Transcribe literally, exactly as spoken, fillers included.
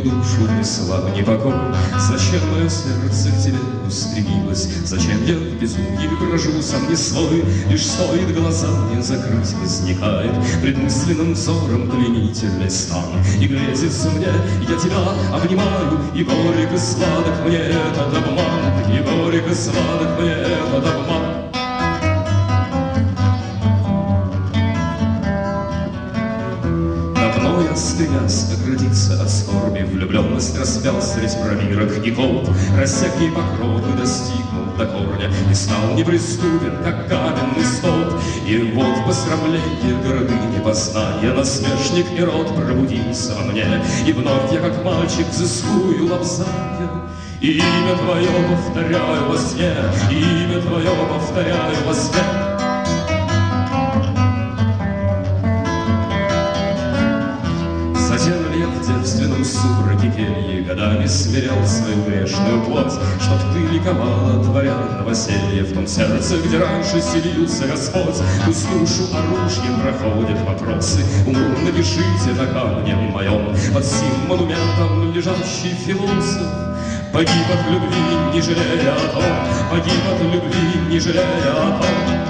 душу несла непокой. Зачем мое сердце к тебе устремилось? Зачем я в безумии брожу сам не свой? Лишь стоит глаза мне закрыть, возникает пред мысленным взором пленительный стан. И грезится мне, я тебя обнимаю, и горько сладок мне этот обман, и горько сладок мне этот обман. Давно я стремясь оградиться от скорби, влюбленность распял средь промирок и колб, рассек ей покровы, достигнул до корня и стал неприступен, как каменный столб. И вот посрамление гордыни познания, насмешник и род пробудился во мне, и вновь я, как мальчик, взыскую лобзанья. И имя твое повторяю во сне, и имя твое повторяю во сне. Затем я в девственном сумраке кельи годами смирял свою грешную плоть, чтоб ты ликовала, творя новоселье в том сердце, где раньше селился Господь. Пусть душу оружием проходят вопросы, уму напишите на камне моем, под сим монументом лежащий философ. Погиб от любви, не жалея о том, погиб от любви, не жалея о том.